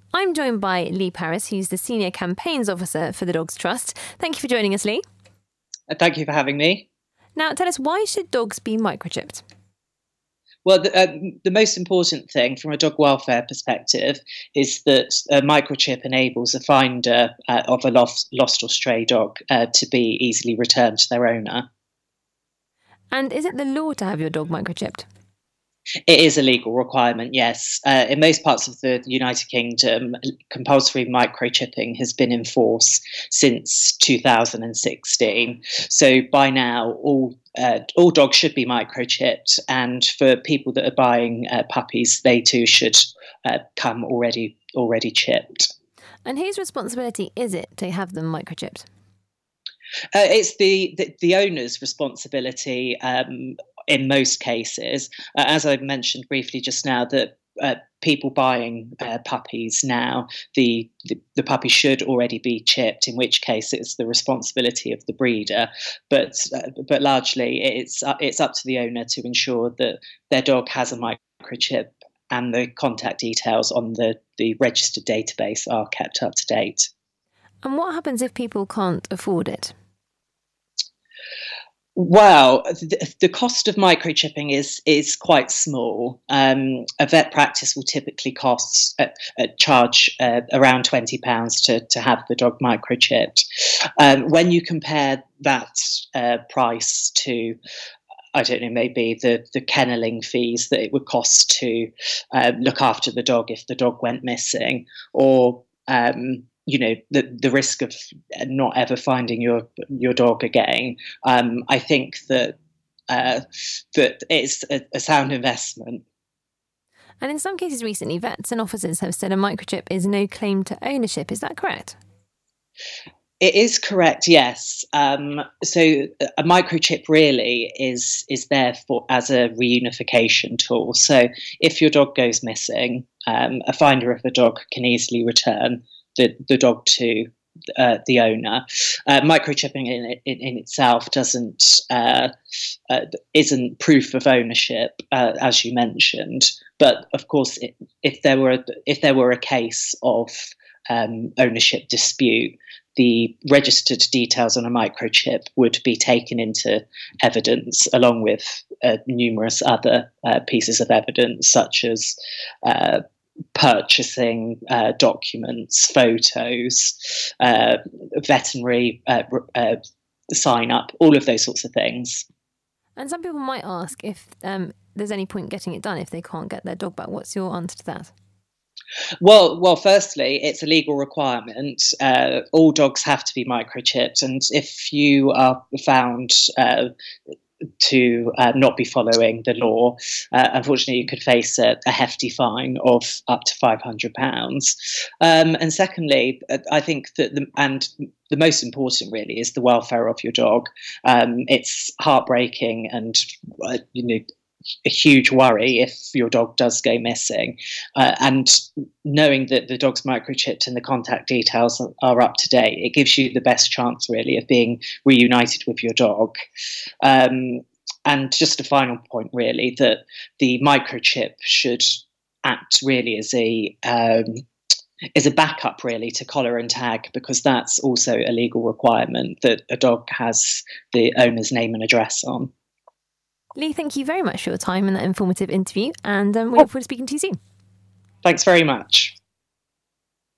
I'm joined by Lee Paris, who's the Senior Campaigns Officer for the Dogs Trust. Thank you for joining us, Lee. Thank you for having me. Now, tell us, why should dogs be microchipped? Well, the most important thing from a dog welfare perspective is that a microchip enables a finder of a lost or stray dog to be easily returned to their owner. And is it the law to have your dog microchipped? It is a legal requirement, yes. In most parts of the United Kingdom, compulsory microchipping has been in force since 2016. So by now, all dogs should be microchipped, and for people that are buying puppies, they too should come already chipped. And whose responsibility is it to have them microchipped? It's the owner's responsibility. In most cases, as I mentioned briefly just now, that people buying puppies now, the puppy should already be chipped, in which case it's the responsibility of the breeder. But largely, it's up to the owner to ensure that their dog has a microchip and the contact details on the registered database are kept up to date. And what happens if people can't afford it? Well, the cost of microchipping is quite small. A vet practice will typically charge around £20 to have the dog microchipped. When you compare that price to, I don't know, maybe the kennelling fees that it would cost to look after the dog if the dog went missing, or the risk of not ever finding your dog again. I think that it's a sound investment. And in some cases recently, vets and officers have said a microchip is no claim to ownership. Is that correct? It is correct, yes. So a microchip really is there as a reunification tool. So if your dog goes missing, a finder of a dog can easily return the dog to the owner. Microchipping in itself isn't proof of ownership, as you mentioned. But of course, if there were a case of ownership dispute, the registered details on a microchip would be taken into evidence, along with numerous other pieces of evidence, such as purchasing documents, photos, veterinary sign up, all of those sorts of things. And some people might ask if there's any point getting it done if they can't get their dog back. What's your answer to that? Well, firstly, it's a legal requirement. All dogs have to be microchipped, and if you are found to not be following the law, unfortunately, you could face a hefty fine of up to £500. And secondly, I think that the most important really is the welfare of your dog. It's heartbreaking and a huge worry if your dog does go missing, and knowing that the dog's microchipped and the contact details are up to date, it gives you the best chance really of being reunited with your dog. And just a final point really, that the microchip should act really as a backup really to collar and tag, because that's also a legal requirement that a dog has the owner's name and address on. Lee, thank you very much for your time and that informative interview, and we look forward to speaking to you soon. Thanks very much.